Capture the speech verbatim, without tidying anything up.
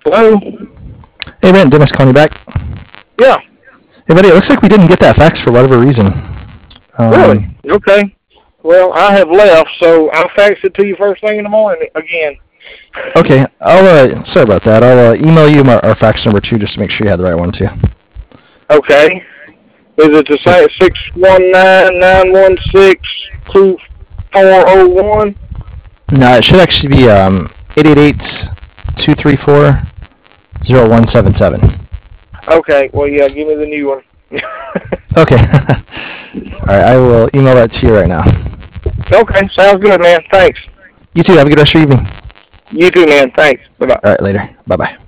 Hello? Hey, man, Dennis calling you back. Yeah. Hey, buddy, it looks like we didn't get that fax for whatever reason. Um, Really? Okay. Well, I have left, so I'll fax it to you first thing in the morning again. Okay, I'll, uh, sorry about that. I'll uh, email you my, our fax number, too, just to make sure you have the right one, too. Okay. Is it the same six one nine, nine one six, two four zero one? No, it should actually be um, eight eight eight, two three four, zero one seven seven. Okay, well, yeah, give me the new one. Okay. All right, I will email that to you right now. Okay, sounds good, man. Thanks. You too. Have a good rest of your evening. You too, man. Thanks. Bye-bye. All right, later. Bye-bye.